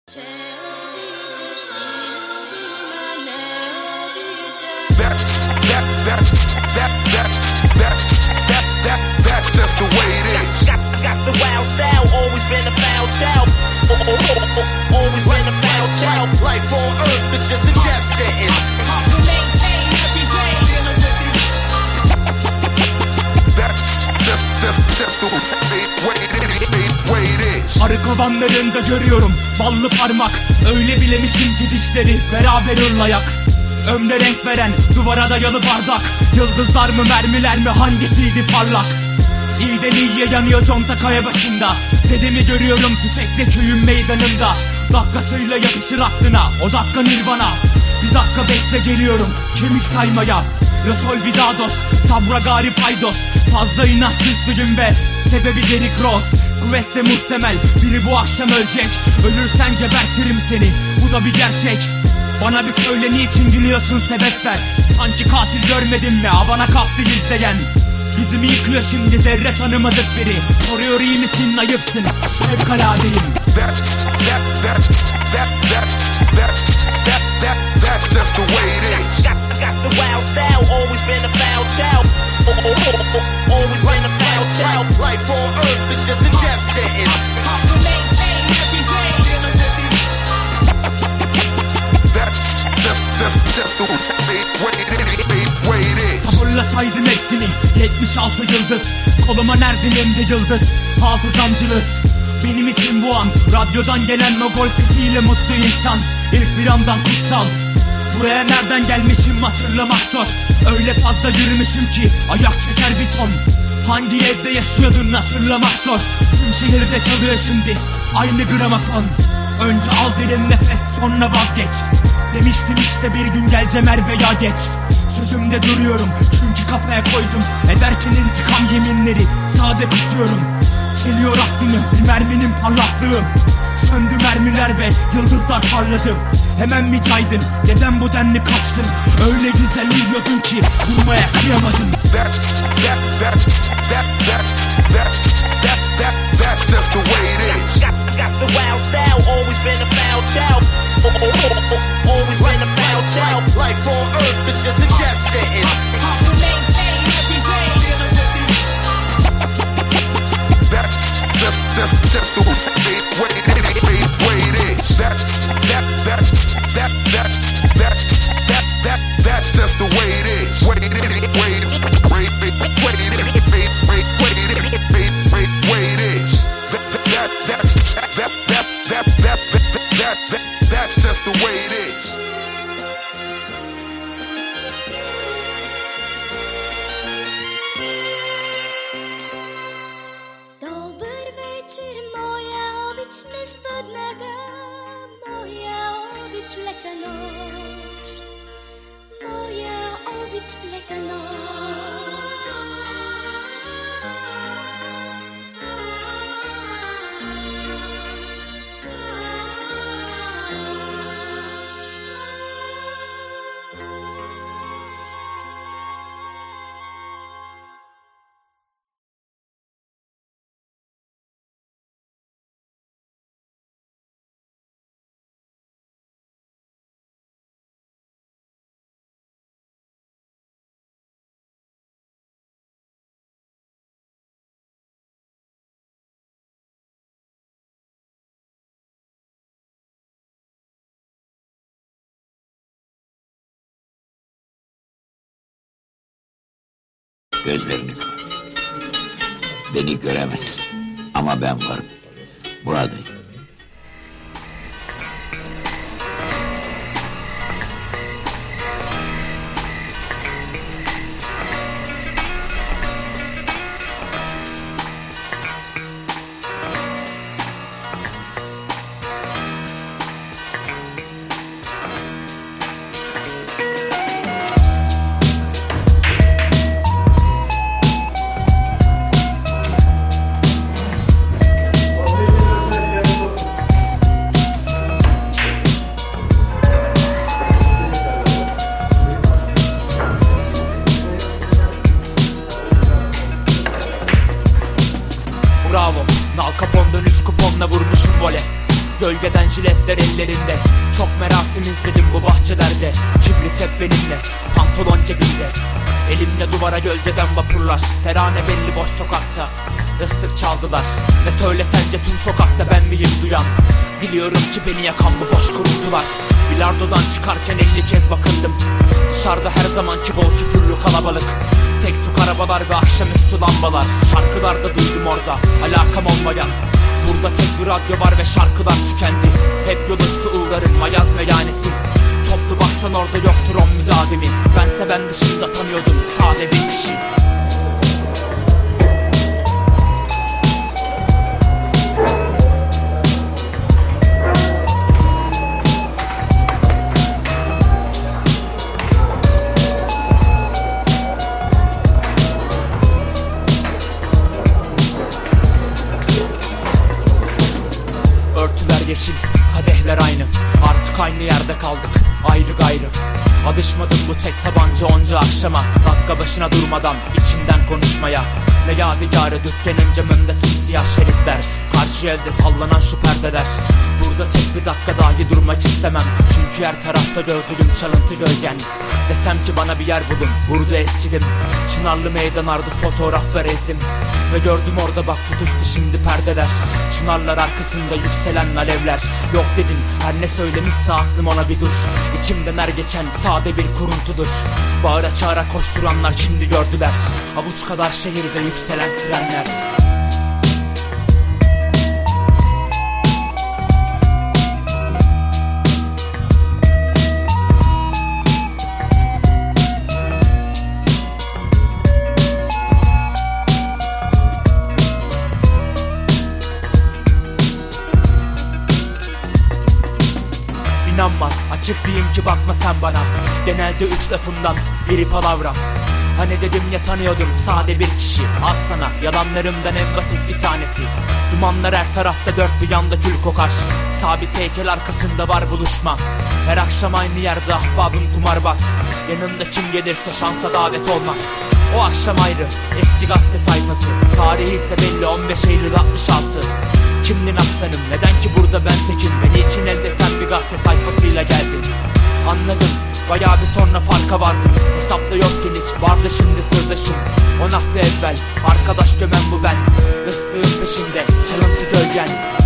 That's just the way it is. Got the wild style, always been a foul child. Always been a foul child. Life on earth is just a death sentence. Hard to maintain every day. Dealing with these. That's just the way it is. Arı kovanlarında görüyorum ballı parmak. Öyle bilemişim ki dişleri beraber ırlayak. Ömre renk veren duvara dayalı bardak. Yıldızlar mı mermiler mi hangisiydi parlak? İyiden iyiye yanıyor conta kaya başında. Dedemi görüyorum tüfekle köyün meydanında. Dakikasıyla yapışır aklına o dakika nirvana. Bir dakika bekle geliyorum kemik saymaya. Rosol Vidados, Sabra Gari Paydos. Fazla inatçılıklıyım ve sebebi Derrick Rose. Kuvvetle muhtemel biri bu akşam ölecek. Ölürsen gebertirim seni, bu da bir gerçek. Bana bir söyle niçin gülüyorsun sebep ver. Sanki katil görmedin mi Havana kalktı izleyen. Yüzümü yıkıyor şimdi zerre tanımadık biri. Soruyor iyi misin ayıpsın fevkaladeyim. That's just the way it is. Got the wild style, always been a foul child. Always been a foul child. Life on earth is just a death sentence. Hard to maintain every day. Dealing with these. That's just the way it is. Sabırla saydım hepsini 76 yıldız. Koluma nerede elimde yıldız. Hafızamcılız. Benim için bu an radyodan gelen o gol sesiyle mutlu insan. İlk bir andan kutsal. Buraya nereden gelmişim hatırlamak zor. Öyle fazla yürümüşüm ki ayak çeker bir ton. Hangi evde yaşıyordun hatırlamak zor. Tüm şehirde çalıyor şimdi aynı gramofon. Önce al derin nefes sonra vazgeç. Demiştim işte bir gün geleceğim er veya geç. Sözümde duruyorum çünkü kafaya koydum. Ederken intikam yeminleri sade kusuyorum. Çeliyor aklını bir merminin parlaklığım. Söndü mermiler ve yıldızlar parladı. Hemen mi caydın neden bu denli kaçtın? Öyle güzel uyuyordun ki durmaya kıyamadın. That's just the way it is. Got the wild style, always been a foul child. Always been a foul child. Life on earth is just a death sentence. Hard to maintain every day. Dealing with these. That's just the way it is. That's just the way it is. Way it is. That's just the way it is. Dobry wieczór, moja obić niestodnego, moja obić lekanosz, moja obić lekanosz. Gözlerini kapat. Beni göremezsin. Ama ben varım. Buradayım. gölgeden jiletler ellerinde. Çok merasim izledim bu bahçelerde. Kibrit hep benimle, pantolon cebimde. Elimle duvara gölgeden vapurlar. Terane belli boş sokakta. Islık çaldılar. Ve söyle sence tüm sokakta ben miyim duyan? Biliyorum ki beni yakan bu boş kuruntular. Bilardodan çıkarken 50 kez bakındım. Dışarıda her zamanki bol küfürlü kalabalık. Tek tuk arabalar ve akşamüstü lambalar. Şarkılarda duydum orada alakam olmayan. Burada tek bir radyo var ve şarkılar tükendi. Hep yol üstü uğrarım mayaz meyhanesi. Toplu baksan orada yoktur on müdavimi. Bense ben dışında tanıyordum sade bir kişi. Örtüler yeşil, kadehler aynı. Artık aynı yerde kaldık, ayrı gayrı. Alışmadım bu tek tabanca onca akşama. Dakika başına durmadan içimden konuşmaya. Ne yadigarı dükkanın camında simsiyah şeritler. Karşı elde sallanan şu perdeler. Burada tek bir dakika dahi durmak istemem. Çünkü her tarafta gördüğüm çalıntı gölgen. Desem ki bana bir yer bulun, burada eskidim. Çınarlı meydan ardı fotoğraflar ezdim. Ve gördüm orada bak tutuştu şimdi perdeler. Çınarlar arkasında yükselen alevler. Yok dedim her ne söylemişse aklım ona bir dur. İçimden er geçen sade bir kuruntudur. Bağıra çağıra koşturanlar şimdi gördüler. Avuç kadar şehirde yükselen sirenler. İnanma, açık diyeyim ki bakma sen bana. Genelde 3 lafından biri palavra. Hani dedim ya tanıyordum sade bir kişi. Al sana yalanlarımdan en basit bir tanesi. Dumanlar her tarafta dört bir yanda kül kokar. Sabit heykel arkasında var buluşma. Her akşam aynı yerde ahbabım kumarbaz. Yanında kim gelirse şansa davet olmaz. O akşam ayrı eski gazete sayfası. Tarihi ise belli 15 Eylül 66. Kimdin aslanım neden ki burada ben tekim. Beni için elde sen bir gazete sayfasıyla geldin. Anladım bayağı bir sonra farka vardım. Hesapta yokken hiç vardı şimdi sırdaşım. 10 hafta evvel arkadaş gömen bu ben. Rıstığın peşinde çalıntı gölgen.